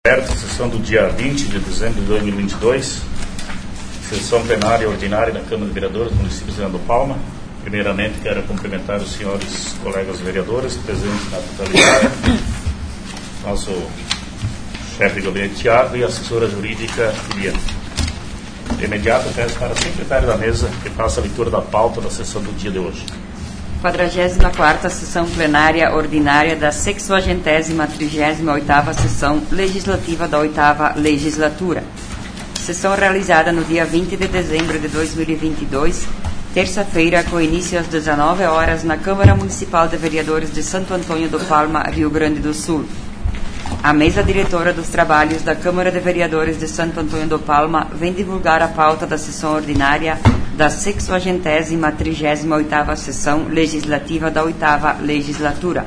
Sessão do dia 20 de dezembro de 2022, sessão plenária ordinária da Câmara de Vereadores do município de Fernando Palma. Primeiramente, quero cumprimentar os senhores colegas vereadores presentes na totalidade, nosso chefe de gabinete Tiago e a assessora jurídica Liliana. De imediato, peço para o secretário da mesa que faça a leitura da pauta da sessão do dia de hoje. 44ª Sessão Plenária Ordinária da 638ª Sessão Legislativa da 8ª Legislatura. Sessão realizada no dia 20 de dezembro de 2022, terça-feira, com início às 19 horas, na Câmara Municipal de Vereadores de Santo Antônio do Palma, Rio Grande do Sul. A mesa diretora dos trabalhos da Câmara de Vereadores de Santo Antônio do Palma vem divulgar a pauta da sessão ordinária da 638ª Sessão Legislativa da 8ª Legislatura.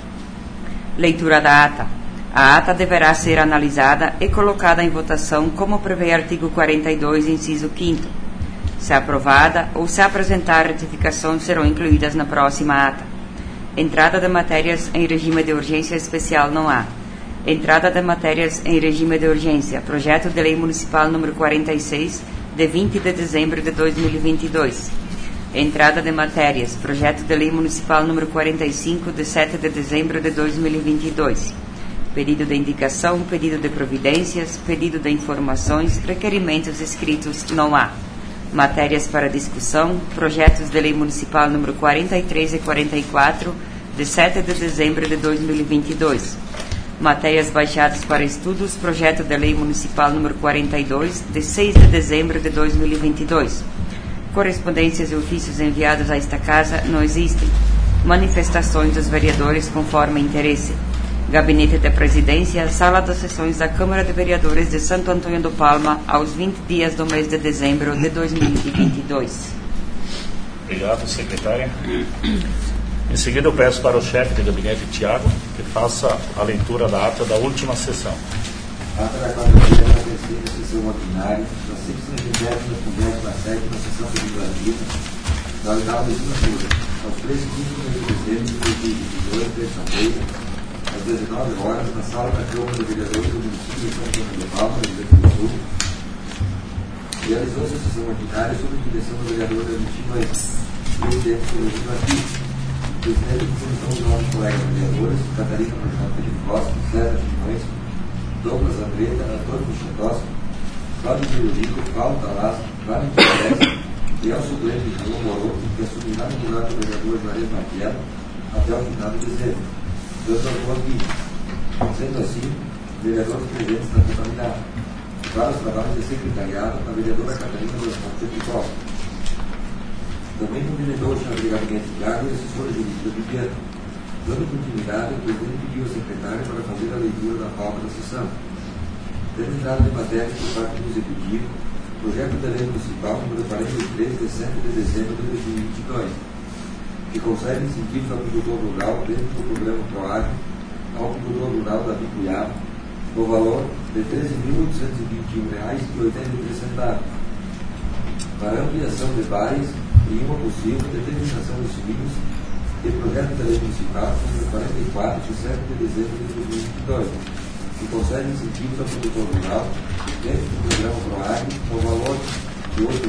Leitura da ata. A ata deverá ser analisada e colocada em votação como prevê artigo 42, inciso 5º. Se aprovada ou se apresentar retificação, serão incluídas na próxima ata. Entrada de matérias em regime de urgência especial não há. Entrada de matérias em regime de urgência. Projeto de Lei Municipal número 46, de 20 de dezembro de 2022. Entrada de matérias. Projeto de Lei Municipal número 45, de 7 de dezembro de 2022. Pedido de indicação, pedido de providências, pedido de informações, requerimentos escritos não há. Matérias para discussão. Projetos de Lei Municipal número 43 e 44, de 7 de dezembro de 2022. Matérias baixadas para estudos, projeto de lei municipal número 42, de 6 de dezembro de 2022. Correspondências e ofícios enviados a esta casa não existem. Manifestações dos vereadores conforme interesse. Gabinete de Presidência, Sala das Sessões da Câmara de Vereadores de Santo Antônio do Palma, aos 20 dias do mês de dezembro de 2022. Obrigado, secretária. Em seguida, eu peço para o chefe de gabinete, Tiago, que faça a leitura da ata da última sessão. Ata da quarta-feira da terceira sessão ordinária, da 637ª sessão legislativa da 8ª legislatura, aos 13 de dezembro de 2022, terça-feira, às 19 horas, na sala da Câmara de Vereadores do município de São Antônio do Palma, Rio Grande do Sul, realizou-se a sessão ordinária sob a direção do vereador Agostinho Leite, presidente do Legislativo. Presidente de comissão dos nossos colegas vereadores, Catarina Machado Felipe Costa, César Chimões, Douglas Andretta, Antônio Puxatosco, Cláudio Pirulito, Paulo Talasco, Cláudio Pérez e ao suplente João Moroto, que assumirá no lugar do vereador Juarez Marquielo até o final de dezembro. Doutor Boaquim. Sendo assim, vereadores presentes na totalidade. Para os trabalhos de secretariado, a vereadora Catarina Machado Felipe Costa. Também cumprimentou o chefe de gabinete Tiago e a assessora jurídica Liliana. Dando continuidade, o presidente pediu ao secretário para fazer a leitura da pauta da sessão. Tendo entrada de matérias por parte do Executivo, projeto de lei municipal número 43, de 7 de dezembro de 2022, que concede incentivos ao agricultor rural dentro do programa PROAGRO ao agricultor rural da Bicuiaba, no valor de R$ 13.821,83, para ampliação de bares e uma possível determinação dos mínimos de projeto de lei municipal número 44, de 7 de dezembro de 2022, que concede incentivos ao produtor rural dentro do programa PROAGRO no valor de R$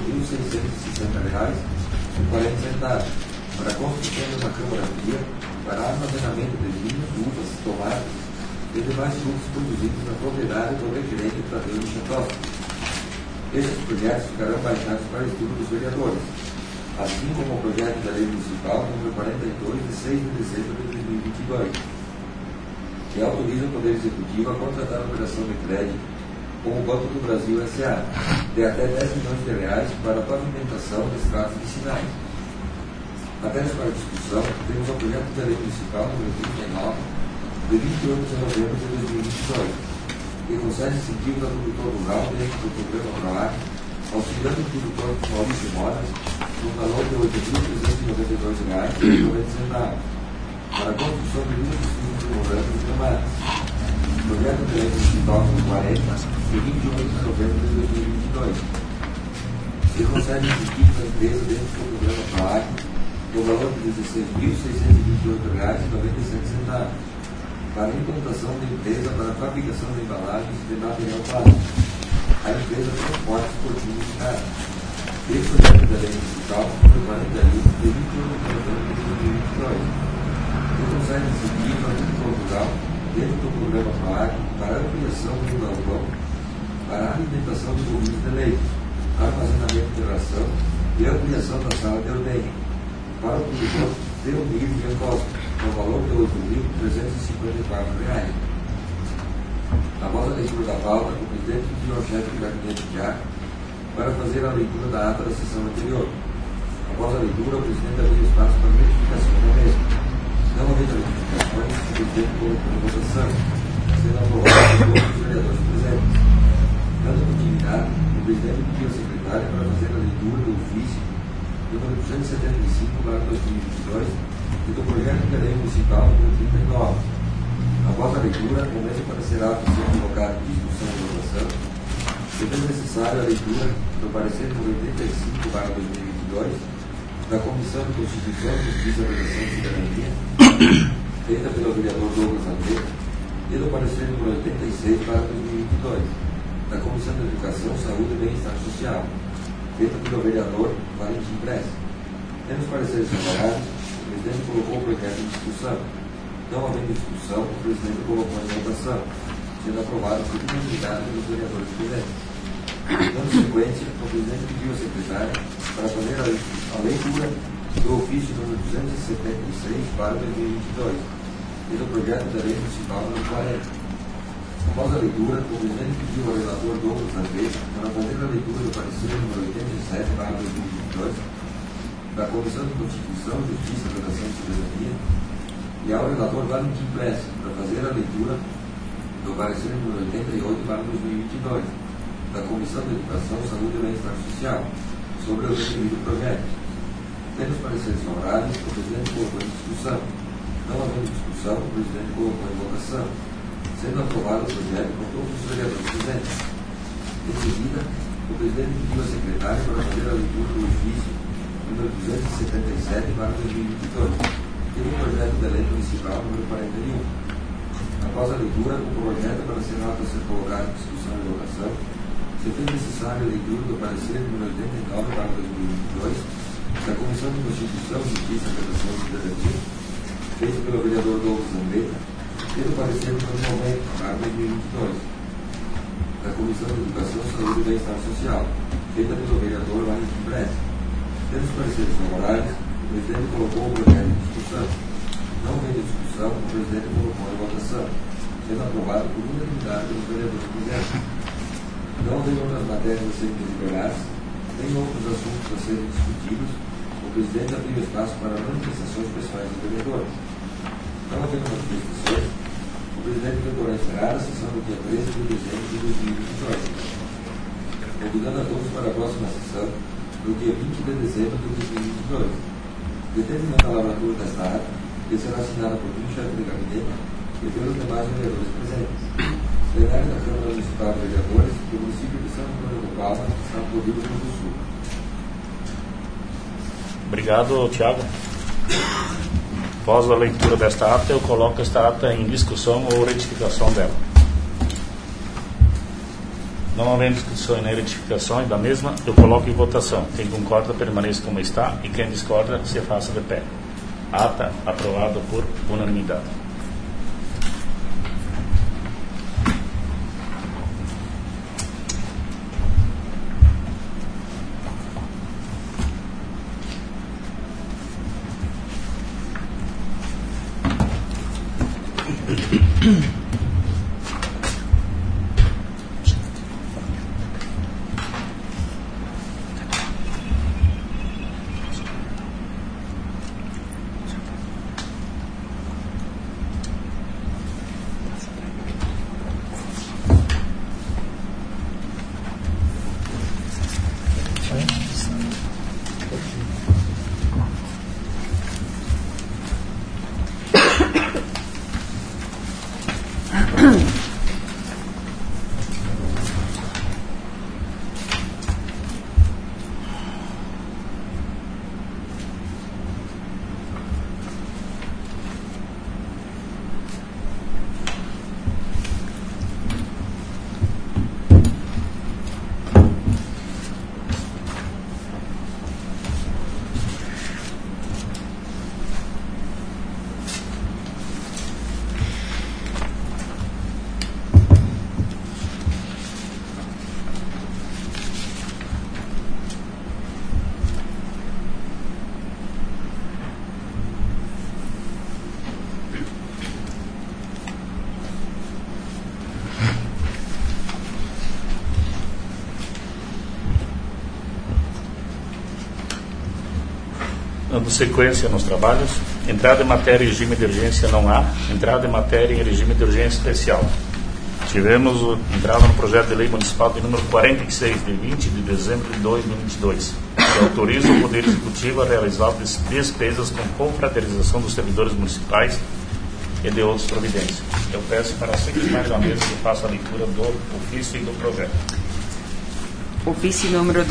8.660,40 para a construção de uma câmara fria para armazenamento de vinho, uvas, tomates e demais frutos produzidos na propriedade do requerente Tadeu Puxatosco. Estes projetos ficarão baixados para estudo dos vereadores, assim como o projeto da Lei Municipal número 42, de 6 de dezembro de 2022, que autoriza o Poder Executivo a contratar a operação de crédito com o Banco do Brasil S.A. de até R$ 10 milhões para a pavimentação de estradas vicinais. Matérias para discussão, temos o projeto da Lei Municipal número 39, de 28 de novembro de 2022, que concede incentivos ao produtor rural dentro do programa PROAGRO, auxiliando o produtor Maurício Moras, no valor de R$ 8.392,90 para a construção de linhas de estudo de morantes e tomates. Projeto de lei municipal número 40, de 28 de novembro de 2022, que concede incentivos à empresa dentro do programa PROAGRO, no valor de R$ 16.628,97 para a implantação da empresa para a fabricação de embalagens de material plástico. A empresa Transporte Esportivo de Cara. Esse projeto da lei municipal foi 40 litros de 21 de 2022. O Conselho Executivo aprovou rural dentro do programa PROAC para a ampliação do galpão para a alimentação de bovinos de leite, armazenamento de ração e ampliação da sala de ordenha para o produtor de milho e Costa, no valor de R$ 8.354. Após a leitura da pauta, o presidente pediu ao chefe de gabinete de ar para fazer a leitura da ata da sessão anterior. Após a leitura, o presidente abriu espaço para verificação da mesma. Não havendo verificações, o presidente colocou em votação, sendo aprovado por todos os vereadores presentes. Dando continuidade, o presidente pediu ao secretário para fazer a leitura do ofício número 275/2022 e do projeto de lei municipal número 39. Após a leitura, o mesmo parecerá ser colocado em discussão e votação, sendo necessária a leitura do parecer número 85/2022 da Comissão de Constituição, Justiça, Redação e Cidadania, feita pelo vereador Douglas Almeida, e do parecer número 86/2022 da Comissão de Educação, Saúde e Bem-Estar Social, feita pelo vereador Valentim Pressa. Tendo os pareceres favoráveis, o presidente colocou o projeto em discussão. Não havendo discussão, o presidente colocou em votação, sendo aprovado por unanimidade dos vereadores presentes. Dando sequência, o presidente pediu ao secretário para fazer a leitura do ofício número 276/2022 e do projeto da lei municipal número 40. Após a leitura, o presidente pediu ao relator Douglas Almeida para fazer a leitura do parecer número 87/2022 da Comissão de Constituição, Justiça, Redação e Cidadania e ao relator Valentim Pressa para fazer a leitura do parecer número 88/2022 da Comissão de Educação, Saúde e Bem-Estar Social sobre o referido projeto. Tendo os pareceres favoráveis, o presidente colocou em discussão. Não havendo discussão, o presidente colocou em votação, sendo aprovado o projeto por todos os vereadores presentes. Em seguida, o presidente pediu ao secretário para fazer a leitura do ofício número 277/2022 e do projeto de lei municipal número 41. Após a leitura, o projeto para ser apto a ser colocado em discussão e votação, se fez necessária a leitura do parecer número 89/2022 da Comissão de Constituição, Justiça, Redação e Cidadania, feito pelo vereador Douglas Almeida, e do parecer número 90/2022 da Comissão de Educação, Saúde e Bem-Estar Social, feita pelo vereador Valentim Pressa. Tendo os pareceres favoráveis, o presidente colocou o projeto em discussão. Não havendo discussão, o presidente colocou em votação, sendo aprovado por unanimidade dos vereadores presentes. Não havendo outras matérias a serem deliberadas, nem outros assuntos a serem discutidos, o presidente abriu espaço para manifestações pessoais dos vereadores. Não havendo manifestações, o presidente declarou encerrada a sessão do dia 13 de dezembro de 2022, convidando a todos para a próxima sessão do dia 20 de dezembro de 2022, determinando a lavratura desta ata, que será assinada por um chefe de gabinete e pelos demais vereadores presentes. Plenário da Câmara Municipal de Vereadores do município de São Antônio do Palma, Estado do Rio Grande do Sul. Obrigado, Tiago. Após a leitura desta ata, eu coloco esta ata em discussão ou retificação dela. Não havendo discussão e nem retificações da mesma, eu coloco em votação. Quem concorda, permaneça como está, e quem discorda, se faça de pé. Ata aprovada por unanimidade. Dando sequência nos trabalhos, entrada em matéria em regime de urgência não há, entrada em matéria em regime de urgência especial. Tivemos entrada no projeto de lei municipal de número 46, de 20 de dezembro de 2022, que autoriza o Poder Executivo a realizar despesas com confraternização dos servidores municipais e de outras providências. Eu peço para a secretária da mesa que faça a leitura do ofício e do projeto. Ofício número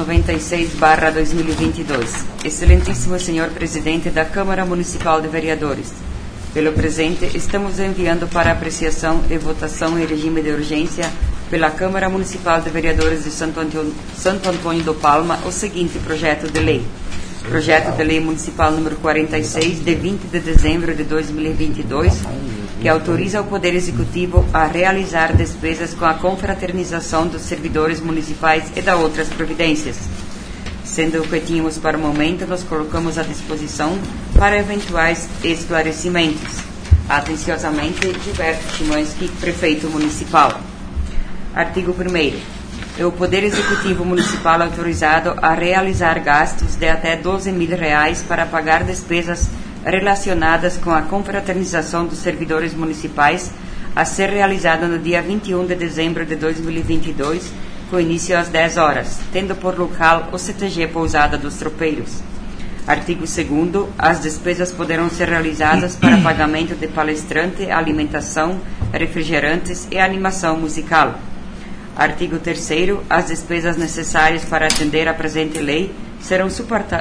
296/2022. Excelentíssimo senhor presidente da Câmara Municipal de Vereadores, pelo presente, estamos enviando para apreciação e votação em regime de urgência pela Câmara Municipal de Vereadores de Santo Antônio do Palma o seguinte projeto de lei. Projeto de Lei Municipal número 46, de 20 de dezembro de 2022, que autoriza o Poder Executivo a realizar despesas com a confraternização dos servidores municipais e da outras providências. Sendo o que tínhamos para o momento, nos colocamos à disposição para eventuais esclarecimentos. Atenciosamente, Gilberto Chimansky, Prefeito Municipal. Artigo 1º. É o Poder Executivo Municipal autorizado a realizar gastos de até R$12.000 para pagar despesas relacionadas com a confraternização dos servidores municipais a ser realizada no dia 21 de dezembro de 2022, com início às 10 horas, tendo por local o CTG Pousada dos Tropeiros. Artigo 2º. As despesas poderão ser realizadas para pagamento de palestrante, alimentação, refrigerantes e animação musical. Artigo 3º. As despesas necessárias para atender a presente lei serão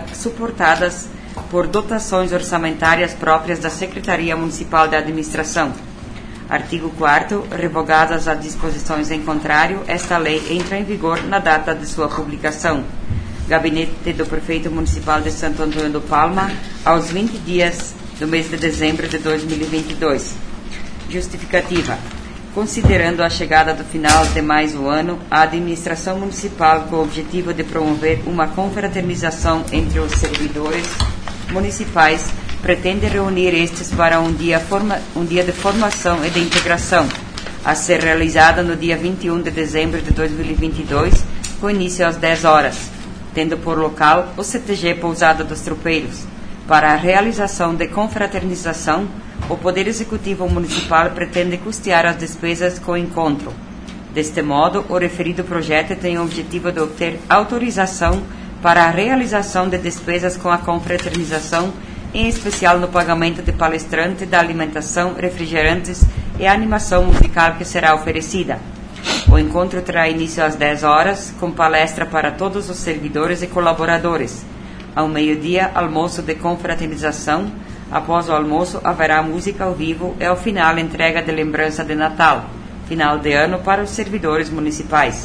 suportadas por dotações orçamentárias próprias da Secretaria Municipal de Administração. Artigo 4º. Revogadas as disposições em contrário, esta lei entra em vigor na data de sua publicação. Gabinete do Prefeito Municipal de Santo Antônio do Palma, aos 20 dias do mês de dezembro de 2022. Justificativa. Considerando a chegada do final de mais um ano, a administração municipal, com o objetivo de promover uma confraternização entre os servidores municipais, pretende reunir estes para um dia de formação e de integração, a ser realizada no dia 21 de dezembro de 2022, com início às 10 horas, tendo por local o CTG Pousada dos Tropeiros. Para a realização de confraternização, o Poder Executivo Municipal pretende custear as despesas com o encontro. Deste modo, o referido projeto tem o objetivo de obter autorização para a realização de despesas com a confraternização, em especial no pagamento de palestrante, da alimentação, refrigerantes e animação musical que será oferecida. O encontro terá início às 10 horas, com palestra para todos os servidores e colaboradores. Ao meio-dia, almoço de confraternização. Após o almoço, haverá música ao vivo e, ao final, entrega de lembrança de Natal, final de ano, para os servidores municipais.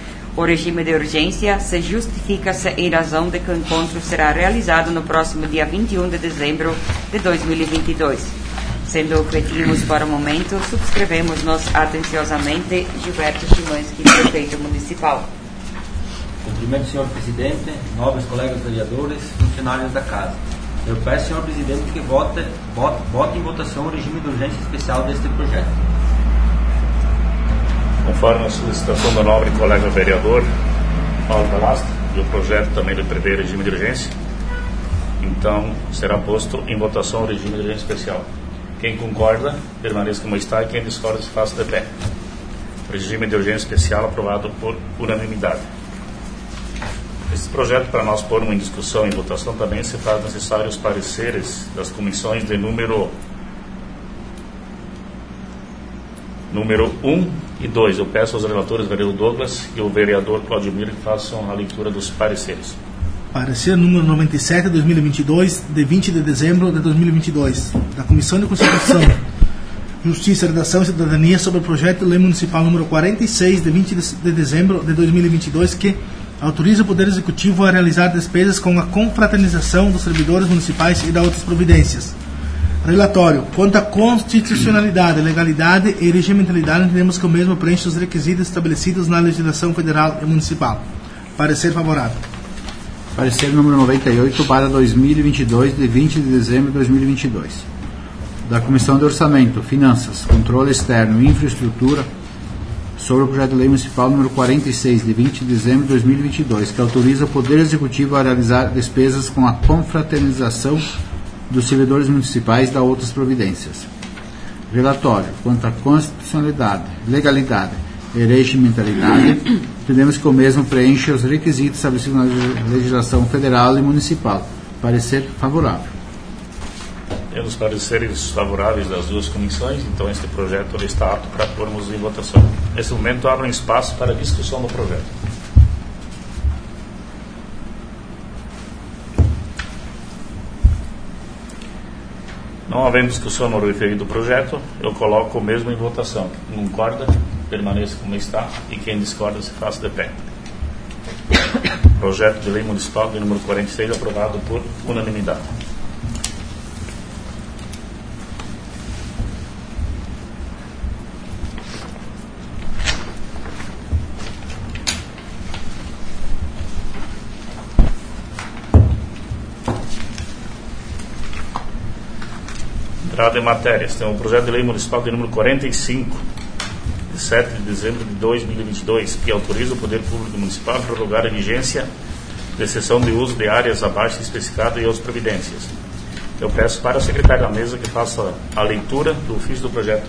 O regime de urgência se justifica-se em razão de que o encontro será realizado no próximo dia 21 de dezembro de 2022. Sendo o que tínhamos para o momento, subscrevemos-nos atenciosamente Gilberto Chimansky, Prefeito Municipal. Cumprimento, senhor presidente, nobres colegas vereadores, funcionários da Casa. Eu peço, senhor presidente, que vote em votação o regime de urgência especial deste projeto. Conforme a solicitação do nobre colega vereador Paulo Velasco, e o projeto também lhe prevê regime de urgência, então será posto em votação o regime de urgência especial. Quem concorda, permaneça como está, e quem discorda, se faça de pé. Regime de urgência especial aprovado por unanimidade. Este projeto, para nós pormos em discussão e votação, também se faz necessário os pareceres das comissões de número 1 e 2. Eu peço aos relatores, vereador Douglas e o vereador Claudio Miller, que façam a leitura dos pareceres. Parecer número 97 de 2022, de 20 de dezembro de 2022, da Comissão de Constituição, Justiça, Redação e Cidadania sobre o projeto de lei municipal número 46, de 20 de dezembro de 2022, que autoriza o Poder Executivo a realizar despesas com a confraternização dos servidores municipais e da outras providências. Relatório. Quanto à constitucionalidade, legalidade e regimentalidade, entendemos que o mesmo preenche os requisitos estabelecidos na legislação federal e municipal. Parecer favorável. Parecer número 98 para 2022, de 20 de dezembro de 2022. Da Comissão de Orçamento, Finanças, Controle Externo e Infraestrutura, sobre o projeto de lei municipal número 46, de 20 de dezembro de 2022, que autoriza o Poder Executivo a realizar despesas com a confraternização dos servidores municipais e da outras providências. Relatório quanto à constitucionalidade, legalidade e regimentalidade, entendemos que o mesmo preenche os requisitos estabelecidos na legislação federal e municipal. Parecer favorável. Temos pareceres favoráveis das duas comissões, então este projeto ele está apto para pormos em votação. Nesse momento, abre um espaço para discussão do projeto. Não havendo discussão no referido projeto, eu coloco o mesmo em votação. Quem concorda, permaneça como está, e quem discorda, se faça de pé. Projeto de lei municipal de número 46, aprovado por unanimidade. Entrada em matérias. Tem o projeto de lei municipal de número 45, de 7 de dezembro de 2022, que autoriza o Poder Público Municipal a prorrogar a vigência de cessão de uso de áreas abaixo especificadas e as providências. Eu peço para o secretário da mesa que faça a leitura do ofício do projeto.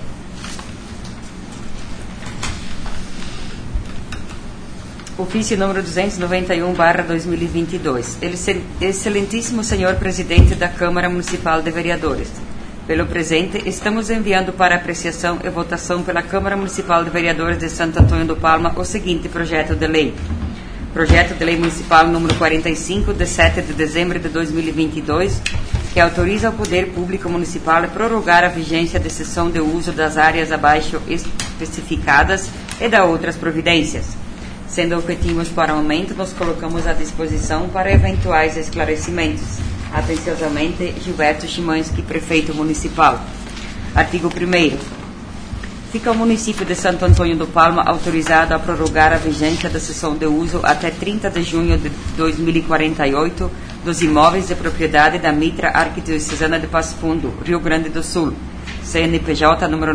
Ofício número 291/2022. Excelentíssimo senhor presidente da Câmara Municipal de Vereadores, pelo presente, estamos enviando para apreciação e votação pela Câmara Municipal de Vereadores de Santo Antônio do Palma o seguinte projeto de lei. Projeto de lei municipal número 45, de 7 de dezembro de 2022, que autoriza ao Poder Público Municipal a prorrogar a vigência de cessão de uso das áreas abaixo especificadas e da outras providências. Sendo objetivos para o momento, nos colocamos à disposição para eventuais esclarecimentos. Atenciosamente, Gilberto Chimansky, Prefeito Municipal. Artigo 1º. Fica o município de Santo Antônio do Palma autorizado a prorrogar a vigência da cessão de uso até 30 de junho de 2048 dos imóveis de propriedade da Mitra Arquidiocesana de Passo Fundo, Rio Grande do Sul. CNPJ número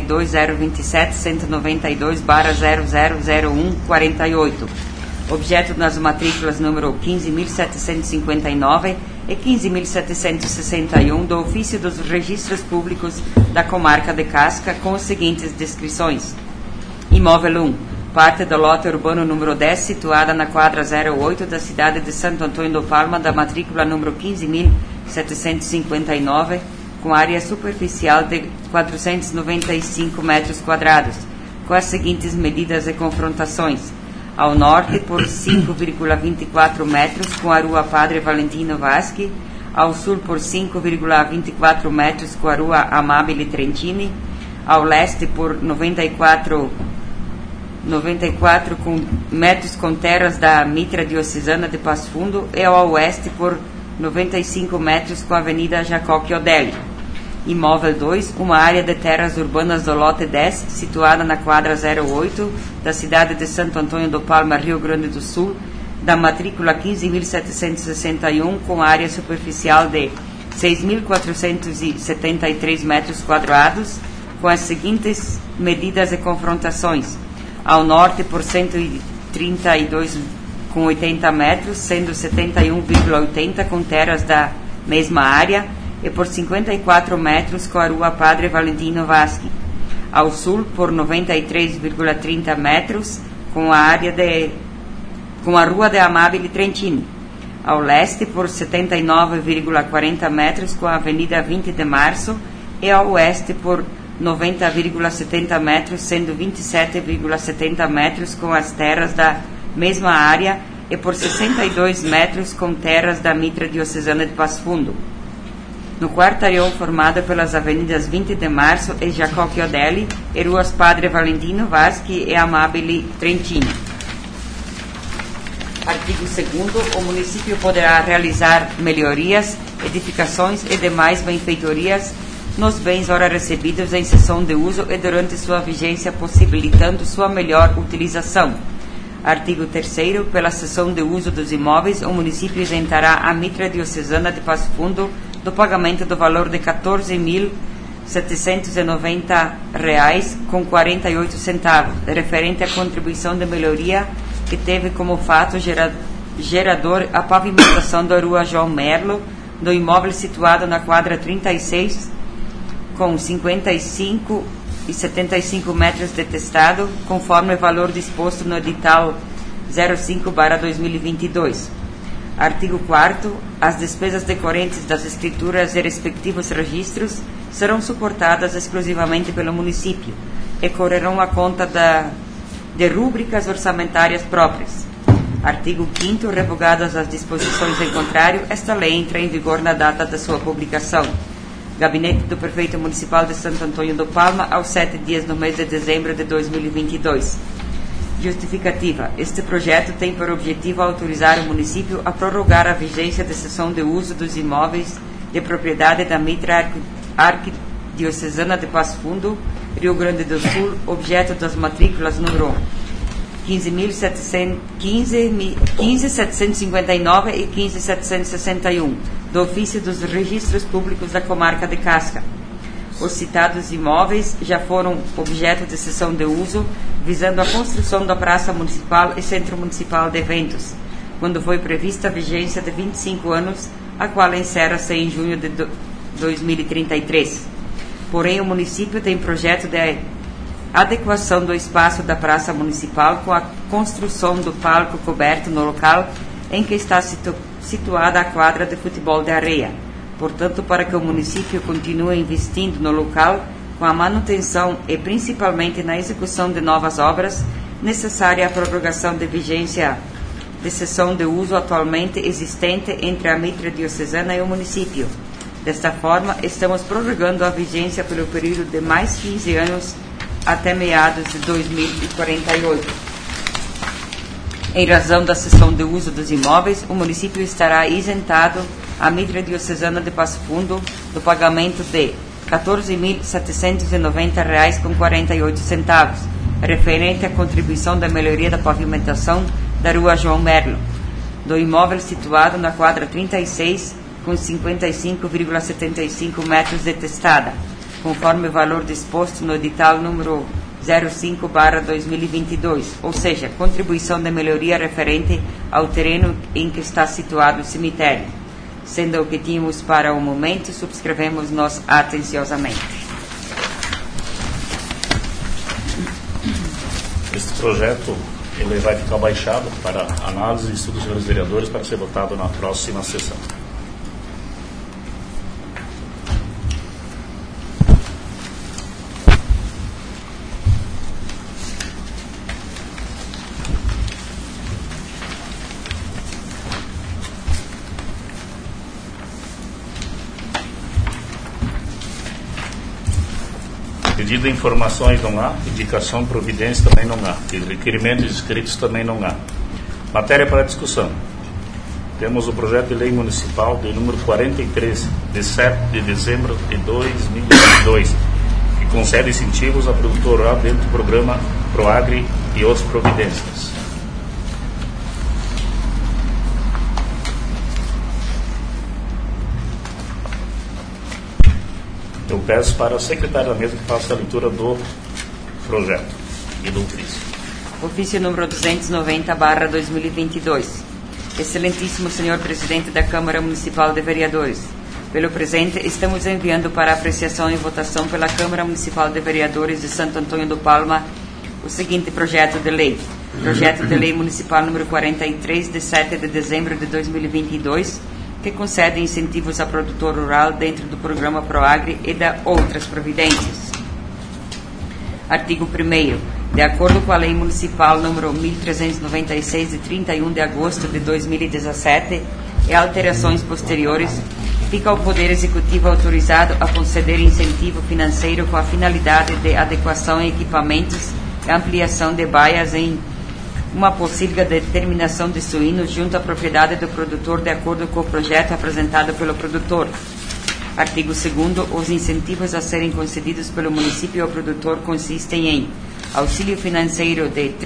92.027.192/000148. Objeto nas matrículas número 15.759 e 15.761 do Ofício dos Registros Públicos da Comarca de Casca, com as seguintes descrições. Imóvel 1. Parte do lote urbano número 10, situada na quadra 08 da cidade de Santo Antônio do Palma, da matrícula número 15.759, com área superficial de 495 metros quadrados, com as seguintes medidas e confrontações. Ao norte, por 5,24 metros, com a Rua Padre Valentino Vaschi. Ao sul, por 5,24 metros, com a Rua Amabile Trentini. Ao leste, por 94 metros, com terras da Mitra Diocesana de Passo Fundo. E ao oeste, por 95 metros, com a Avenida Jacó Chiodelli. Imóvel 2, uma área de terras urbanas do lote 10, situada na quadra 08 da cidade de Santo Antônio do Palma, Rio Grande do Sul, da matrícula 15.761, com área superficial de 6.473 metros quadrados, com as seguintes medidas e confrontações. Ao norte, por 132,80 metros, sendo 71,80 com terras da mesma área, e por 54 metros com a Rua Padre Valentino Vaschi. Ao sul, por 93,30 metros, com a Rua de Amabile Trentini. Ao leste, por 79,40 metros, com a Avenida 20 de Março. E ao oeste, por 90,70 metros, sendo 27,70 metros com as terras da mesma área, e por 62 metros com terras da Mitra Diocesana de Passo Fundo. No quarteirão formado pelas avenidas 20 de Março e Jacó Chiodelli, e ruas Padre Valentino Vaschi e Amabile Trentini. Artigo 2º. O município poderá realizar melhorias, edificações e demais benfeitorias nos bens ora recebidos em cessão de uso e durante sua vigência, possibilitando sua melhor utilização. Artigo 3º. Pela cessão de uso dos imóveis, o município isentará a Mitra Diocesana de Passo Fundo do pagamento do valor de R$ 790,48, referente à contribuição de melhoria que teve como fato gerador a pavimentação da rua João Merlo, do imóvel situado na quadra 36, com 55 e 75 metros de testado, conforme o valor disposto no edital 05/2022. Artigo 4º. As despesas decorrentes das escrituras e respectivos registros serão suportadas exclusivamente pelo município e correrão à conta de rúbricas orçamentárias próprias. Artigo 5º. Revogadas as disposições em contrário, esta lei entra em vigor na data da sua publicação. Gabinete do Prefeito Municipal de Santo Antônio do Palma, aos 7 dias do mês de dezembro de 2022. Justificativa. Este projeto tem por objetivo autorizar o município a prorrogar a vigência de cessão de uso dos imóveis de propriedade da Mitra Arquidiocesana de Passo Fundo, Rio Grande do Sul, objeto das matrículas número 15.759 e 15.761, do ofício dos registros públicos da comarca de Casca. Os citados imóveis já foram objeto de cessão de uso, visando a construção da Praça Municipal e Centro Municipal de Eventos, quando foi prevista a vigência de 25 anos, a qual encerra-se em junho de 2033. Porém, o município tem projeto de adequação do espaço da Praça Municipal com a construção do palco coberto no local em que está situada a quadra de futebol de areia. Portanto, para que o município continue investindo no local com a manutenção e principalmente na execução de novas obras, necessária a prorrogação de vigência de cessão de uso atualmente existente entre a Mitra Diocesana e o município. Desta forma, estamos prorrogando a vigência pelo período de mais 15 anos até meados de 2048. Em razão da cessão de uso dos imóveis, o município estará isentado a Mitra Diocesana de Passo Fundo do pagamento de R$ 14.790,48, referente à contribuição da melhoria da pavimentação da rua João Merlo, do imóvel situado na quadra 36, com 55,75 metros de testada, conforme o valor disposto no edital número 05/2022, ou seja, contribuição de melhoria referente ao terreno em que está situado o cemitério. Sendo o que tínhamos para o momento, subscrevemos nós atenciosamente. Este projeto ele vai ficar baixado para análise e estudo dos senhores vereadores para ser votado na próxima sessão. Pedido de informações não há, indicação de providência também não há, requerimentos escritos também não há. Matéria para discussão. Temos o projeto de lei municipal de número 43, de 7 de dezembro de 2022, que concede incentivos ao produtor rural dentro do programa PROAGRE e outras providências. Eu peço para o secretário da mesa que faça a leitura do projeto e do ofício. Ofício número 290/2022. Excelentíssimo senhor presidente da Câmara Municipal de Vereadores, pelo presente estamos enviando para apreciação e votação pela Câmara Municipal de Vereadores de Santo Antônio do Palma o seguinte projeto de lei. Projeto de lei municipal número 43, de 7 de dezembro de 2022, que concede incentivos a produtor rural dentro do programa PROAGRE e da outras providências. Artigo 1º. De acordo com a Lei Municipal número 1396, de 31 de agosto de 2017, e alterações posteriores, fica o Poder Executivo autorizado a conceder incentivo financeiro com a finalidade de adequação em equipamentos e ampliação de baias em uma possível determinação de suínos junto à propriedade do produtor de acordo com o projeto apresentado pelo produtor. Artigo 2º. Os incentivos a serem concedidos pelo município ao produtor consistem em auxílio financeiro de R$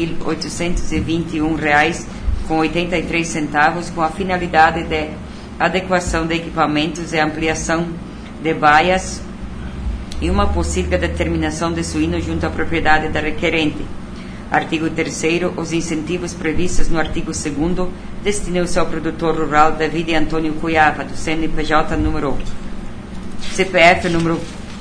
13.821,83 com a finalidade de adequação de equipamentos e ampliação de baias e uma possível determinação de suíno junto à propriedade da requerente. Artigo 3º. Os incentivos previstos no artigo 2º destinam-se ao produtor rural David Antônio Cuiava, do CNPJ número CPF número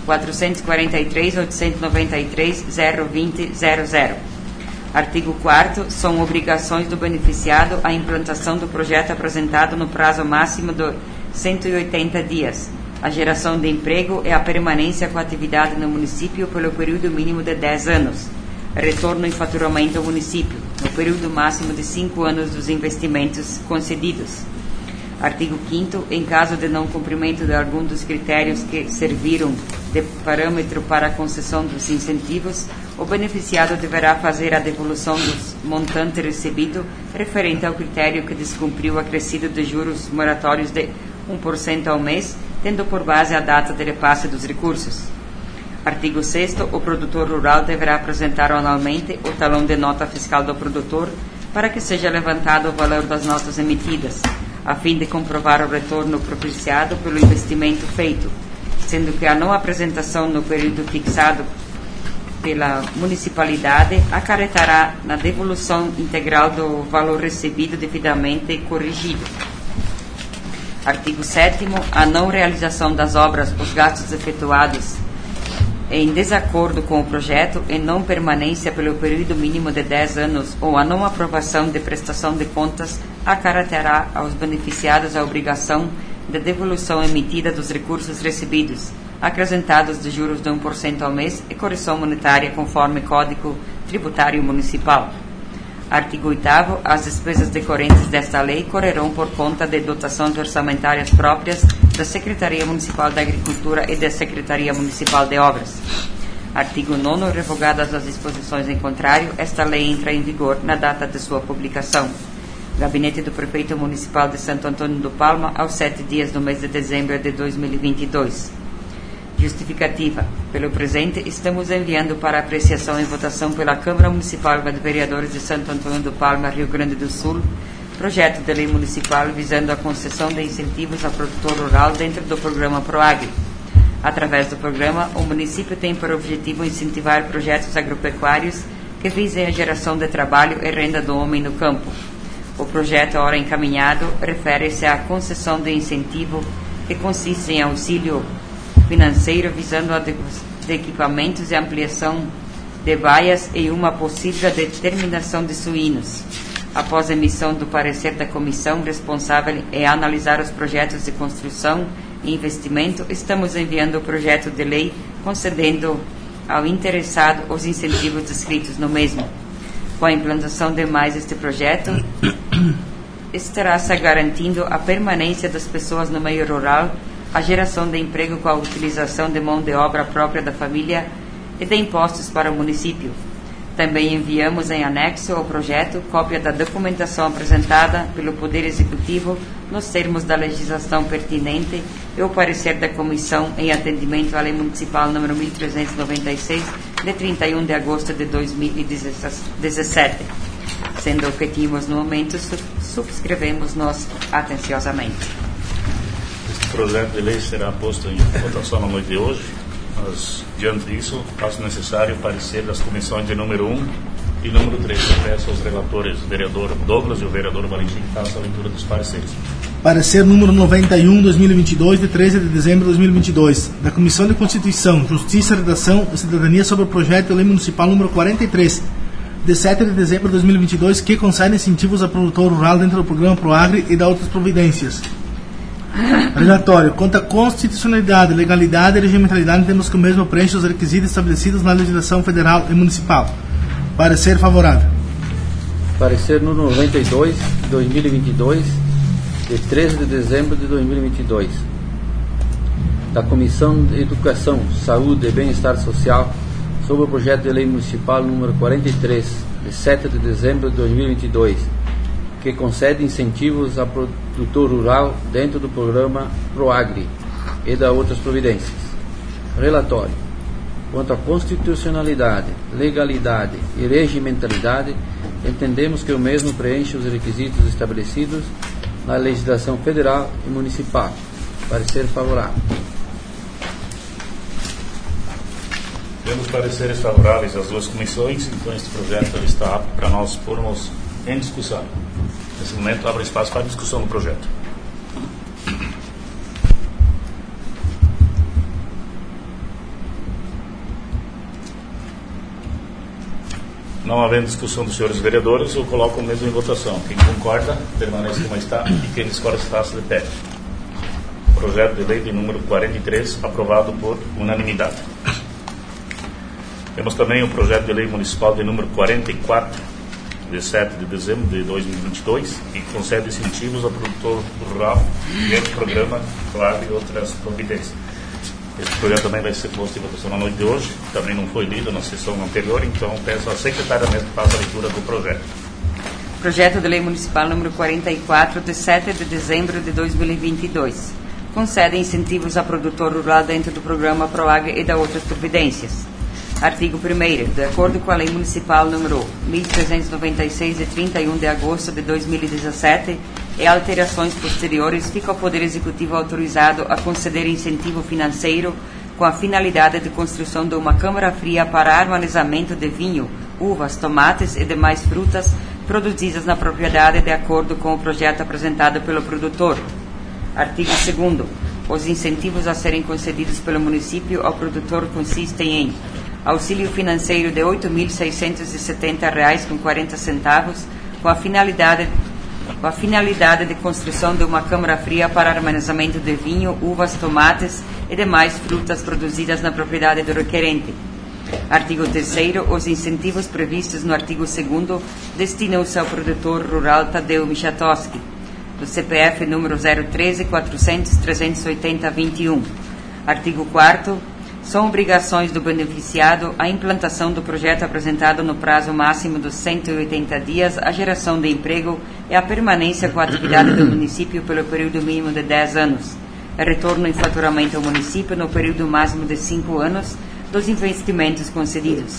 443.893.020.00. Artigo 4º. São obrigações do beneficiado a implantação do projeto apresentado no prazo máximo de 180 dias, a geração de emprego e a permanência com a atividade no município pelo período mínimo de 10 anos, retorno em faturamento ao município, no período máximo de 5 anos dos investimentos concedidos. Artigo 5º. Em caso de não cumprimento de algum dos critérios que serviram de parâmetro para a concessão dos incentivos, o beneficiado deverá fazer a devolução dos montantes recebido referente ao critério que descumpriu o acrescido de juros moratórios de 1% ao mês, tendo por base a data de repasse dos recursos. Artigo 6º. O produtor rural deverá apresentar anualmente o talão de nota fiscal do produtor para que seja levantado o valor das notas emitidas, a fim de comprovar o retorno propiciado pelo investimento feito, sendo que a não apresentação no período fixado pela municipalidade acarretará na devolução integral do valor recebido devidamente corrigido. Artigo 7º. A não realização das obras, os gastos efetuados em desacordo com o projeto e não permanência pelo período mínimo de 10 anos ou a não aprovação de prestação de contas acarretará aos beneficiados a obrigação de devolução emitida dos recursos recebidos, acrescentados de juros de 1% ao mês e correção monetária conforme Código Tributário Municipal. Artigo 8º. As despesas decorrentes desta lei correrão por conta de dotações orçamentárias próprias da Secretaria Municipal da Agricultura e da Secretaria Municipal de Obras. Artigo 9º. Revogadas as disposições em contrário, esta lei entra em vigor na data de sua publicação. Gabinete do Prefeito Municipal de Santo Antônio do Palma, aos 7 dias do mês de dezembro de 2022. Justificativa. Pelo presente, estamos enviando para apreciação e votação pela Câmara Municipal de Vereadores de Santo Antônio do Palma, Rio Grande do Sul, projeto de lei municipal visando a concessão de incentivos ao produtor rural dentro do programa PROAGRE. Através do programa, o município tem por objetivo incentivar projetos agropecuários que visem a geração de trabalho e renda do homem no campo. O projeto, ora encaminhado, refere-se à concessão de incentivo que consiste em auxílio financeiro visando a de equipamentos e ampliação de baias e uma possível determinação de suínos. Após a emissão do parecer da comissão responsável em analisar os projetos de construção e investimento, estamos enviando o projeto de lei concedendo ao interessado os incentivos descritos no mesmo. Com a implantação de mais este projeto, estará se garantindo a permanência das pessoas no meio rural, a geração de emprego com a utilização de mão de obra própria da família e de impostos para o município. Também enviamos em anexo ao projeto cópia da documentação apresentada pelo Poder Executivo nos termos da legislação pertinente e o parecer da Comissão em atendimento à Lei Municipal número 1396, de 31 de agosto de 2017. Sendo objetivos no momento, subscrevemos nós atenciosamente. Este projeto de lei será posto em votação na noite de hoje, mas, diante disso, faço necessário o parecer das comissões de número 1 e número 3. Eu peço aos relatores, o vereador Douglas e o vereador Valentim, que façam a leitura dos pareceres. Parecer número 91/2022, de 13 de dezembro de 2022, da Comissão de Constituição, Justiça, Redação e Cidadania sobre o projeto de lei municipal número 43, de 7 de dezembro de 2022, que concede incentivos ao produtor rural dentro do programa PROAGRE e da outras providências. Relatório. Quanto à constitucionalidade, legalidade e regimentalidade, temos que o mesmo preenche os requisitos estabelecidos na legislação federal e municipal. Parecer favorável. Parecer no 92, 2022, de 13 de dezembro de 2022, da Comissão de Educação, Saúde e Bem-Estar Social, sobre o projeto de lei municipal número 43, de 7 de dezembro de 2022, que concede incentivos a produtor rural dentro do programa PROAGRE e da outras providências. Relatório. Quanto à constitucionalidade, legalidade e regimentalidade, entendemos que o mesmo preenche os requisitos estabelecidos na legislação federal e municipal. Parecer favorável. Temos pareceres favoráveis das duas comissões, então este projeto ele está apto para nós pormos em discussão. Nesse momento, abre espaço para a discussão do projeto. Não havendo discussão dos senhores vereadores, eu coloco o mesmo em votação. Quem concorda, permaneça como está, e quem discorda, faça de pé. Projeto de lei de número 43, aprovado por unanimidade. Temos também o projeto de lei municipal de número 44, de 7 de dezembro de 2022, que concede incentivos ao produtor rural dentro do programa PROAGRE e outras providências. Este projeto também vai ser posto em votação na noite de hoje, também não foi lido na sessão anterior, então peço à secretária mesmo que faça a leitura do projeto. Projeto de lei municipal número 44, de 7 de dezembro de 2022. Concede incentivos a produtor rural dentro do programa PROAGRE e da outras providências. Artigo 1º. De acordo com a Lei Municipal número 1396, de 31 de agosto de 2017, e alterações posteriores, fica o Poder Executivo autorizado a conceder incentivo financeiro com a finalidade de construção de uma câmara fria para armazenamento de vinho, uvas, tomates e demais frutas produzidas na propriedade de acordo com o projeto apresentado pelo produtor. Artigo 2º. Os incentivos a serem concedidos pelo município ao produtor consistem em auxílio financeiro de R$ 8.670,40 com a finalidade de construção de uma câmara fria para armazenamento de vinho, uvas, tomates e demais frutas produzidas na propriedade do requerente. Artigo 3º. Os incentivos previstos no artigo 2º destinam-se ao produtor rural Tadeu Michatowski, do CPF número 013-400-380-21. Artigo 4º. São obrigações do beneficiado a implantação do projeto apresentado no prazo máximo dos 180 dias, a geração de emprego e a permanência com a atividade do município pelo período mínimo de 10 anos, retorno em faturamento ao município no período máximo de 5 anos dos investimentos concedidos.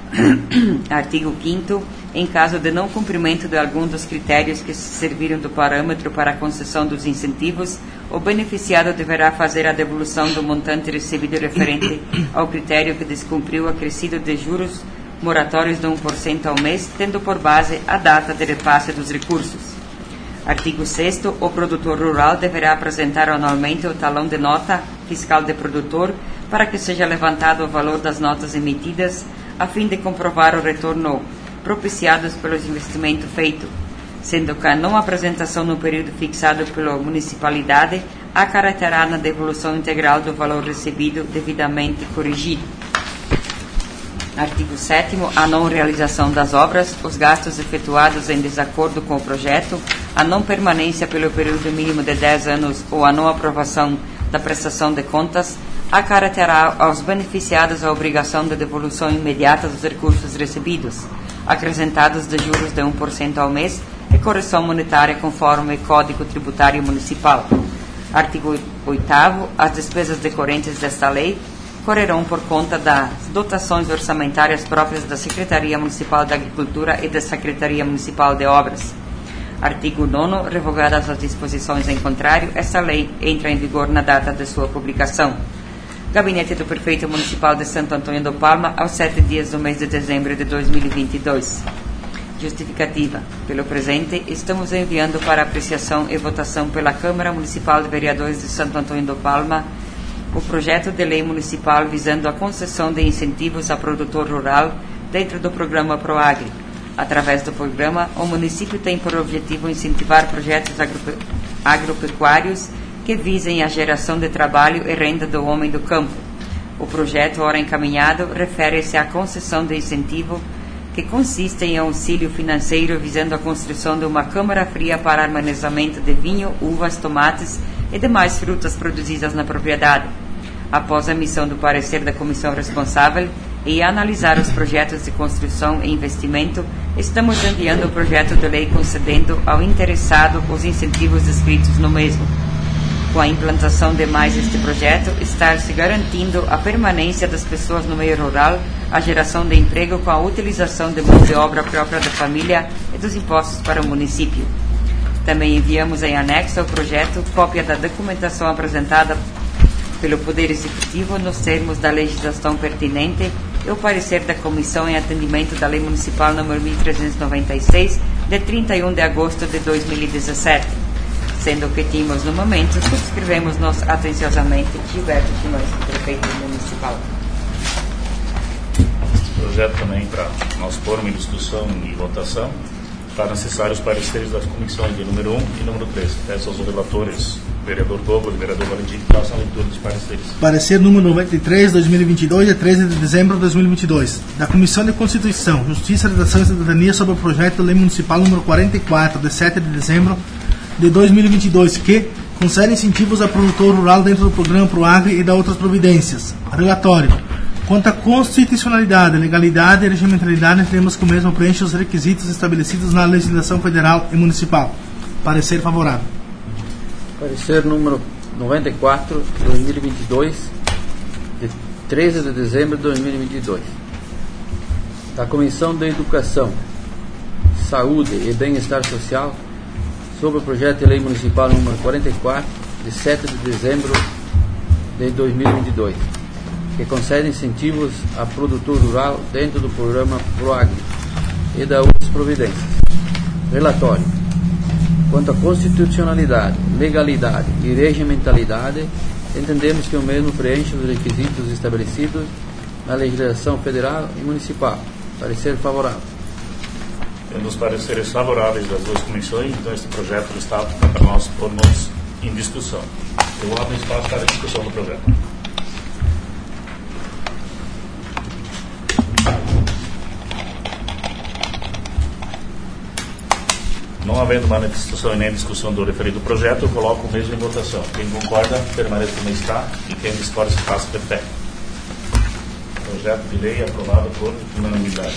Artigo 5º. Em caso de não cumprimento de algum dos critérios que serviram do parâmetro para a concessão dos incentivos, o beneficiado deverá fazer a devolução do montante recebido referente ao critério que descumpriu acrescido de juros moratórios de 1% ao mês, tendo por base a data de repasse dos recursos. Artigo 6º. O produtor rural deverá apresentar anualmente o talão de nota fiscal de produtor para que seja levantado o valor das notas emitidas, a fim de comprovar o retorno propiciados pelos investimentos feitos, sendo que a não apresentação no período fixado pela municipalidade acarretará na devolução integral do valor recebido devidamente corrigido. Artigo 7º. A não realização das obras, os gastos efetuados em desacordo com o projeto, a não permanência pelo período mínimo de 10 anos ou a não aprovação da prestação de contas acarretará aos beneficiados a obrigação de devolução imediata dos recursos recebidos, acrescentados de juros de 1% ao mês e correção monetária conforme Código Tributário Municipal. Artigo 8º. As despesas decorrentes desta lei correrão por conta das dotações orçamentárias próprias da Secretaria Municipal da Agricultura e da Secretaria Municipal de Obras. Artigo 9º. Revogadas as disposições em contrário, esta lei entra em vigor na data de sua publicação. Gabinete do Prefeito Municipal de Santo Antônio do Palma, aos 7 dias do mês de dezembro de 2022. Justificativa. Pelo presente, estamos enviando para apreciação e votação pela Câmara Municipal de Vereadores de Santo Antônio do Palma o projeto de lei municipal visando a concessão de incentivos a produtor rural dentro do programa PROAGRE. Através do programa, o município tem por objetivo incentivar projetos agropecuários que visem a geração de trabalho e renda do homem do campo. O projeto, ora encaminhado, refere-se à concessão de incentivo que consiste em auxílio financeiro visando a construção de uma câmara fria para armazenamento de vinho, uvas, tomates e demais frutas produzidas na propriedade. Após a emissão do parecer da comissão responsável e analisar os projetos de construção e investimento, estamos enviando o projeto de lei concedendo ao interessado os incentivos descritos no mesmo. Com a implantação de mais este projeto, está se garantindo a permanência das pessoas no meio rural, a geração de emprego com a utilização de mão de obra própria da família e dos impostos para o município. Também enviamos em anexo ao projeto cópia da documentação apresentada pelo Poder Executivo nos termos da legislação pertinente e o parecer da comissão em atendimento da Lei Municipal nº 1396, de 31 de agosto de 2017. Sendo que tínhamos no momento, subscrevemos-nos atenciosamente Gilberto Simões, prefeito municipal. Este projeto também, para nós pormos em discussão e votação, está necessário os pareceres das comissões de número 1 e número 3. Peço aos relatores, vereador Douglas e vereador Valentim, que façam a leitura dos pareceres. Parecer número 93, 2022, de 13 de dezembro de 2022, da Comissão de Constituição, Justiça, Redação e Cidadania sobre o projeto de Lei Municipal número 44, de 7 de dezembro de 2022, que concede incentivos a produtor rural dentro do programa ProAgri e da outras providências. Relatório. Quanto à constitucionalidade, legalidade e regimentalidade, entendemos que o mesmo preenche os requisitos estabelecidos na legislação federal e municipal. Parecer favorável. Parecer número 94, 2022, de 13 de dezembro de 2022. Da Comissão de Educação, Saúde e Bem-Estar Social, sobre o projeto de lei municipal número 44, de 7 de dezembro de 2022, que concede incentivos a produtor rural dentro do programa ProAgri e da outras providências. Relatório. Quanto à constitucionalidade, legalidade e regimentalidade, entendemos que o mesmo preenche os requisitos estabelecidos na legislação federal e municipal. Parecer favorável. Tendo os pareceres favoráveis das duas comissões, então este projeto está para nós pormos em discussão. Eu abro espaço para a discussão do projeto. Não havendo manifestação e nem discussão do referido projeto, eu coloco o mesmo em votação. Quem concorda, permaneça como está, e quem discorda, se faça de pé. Projeto de lei aprovado por unanimidade.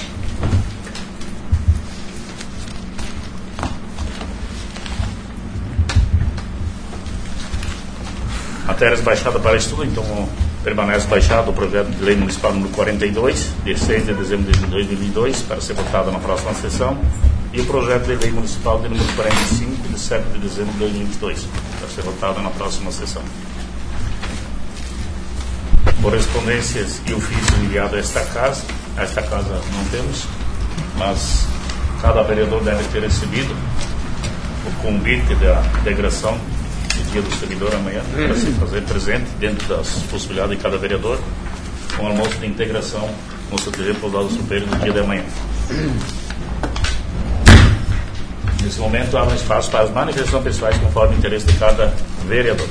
Matérias baixadas para estudo, então permanece baixado o projeto de lei municipal número 42, de 6 de dezembro de 2022, para ser votado na próxima sessão, e o projeto de lei municipal de número 45, de 7 de dezembro de 2022, para ser votado na próxima sessão. Correspondências e ofício enviado a esta casa não temos, mas cada vereador deve ter recebido o convite da integração do dia do servidor amanhã, para se fazer presente dentro das possibilidades de cada vereador, com o almoço de integração no CTG Pousado Superior no dia de amanhã. Nesse momento, há um espaço para as manifestações pessoais conforme o interesse de cada vereador.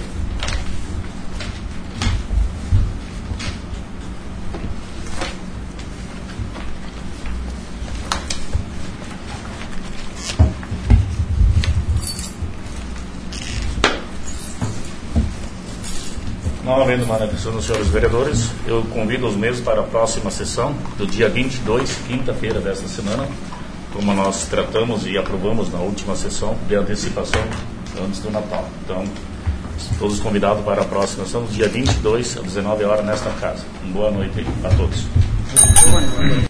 Não havendo manifestação dos senhores vereadores, eu convido os mesmos para a próxima sessão, do dia 22, quinta-feira desta semana, como nós tratamos e aprovamos na última sessão de antecipação antes do Natal. Então, todos convidados para a próxima sessão, do dia 22, às 19 horas, nesta casa. Boa noite a todos.